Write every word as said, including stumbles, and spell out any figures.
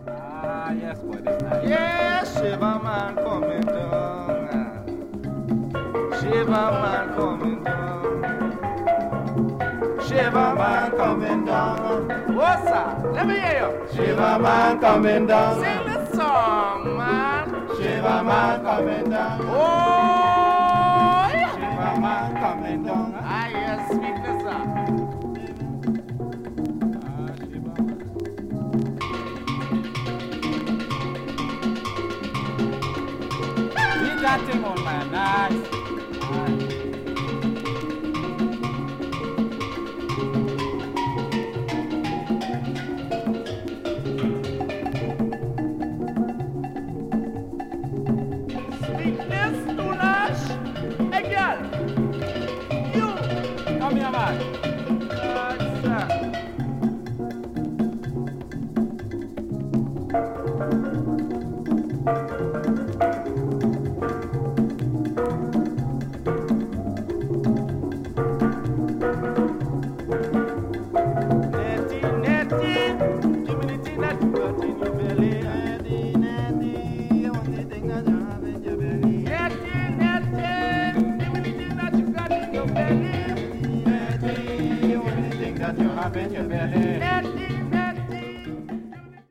Ah, yes, boy, this nice. Yes, Shiva man coming down. Shiva man coming down. Shiva man coming down. What's up? Let me hear you. Shiva man coming down. Sing the song, man. Shiva man coming down. Oh, yeah. Shiva man coming down. Ah, yes, sweetness, sir. Ah, Shiva man. Beat that thing on, man. Nice. Nice. Sweetness, Tunash. Hey, girl. You. Come here, man. Good, sir. Netty, netty, give me the thing that you got in your belly. Netty, netty, I want the thing that you have in your belly. Netty, netty. Give me the thing that you got in your belly. Netty, I want the thing that you have in your belly. Netty,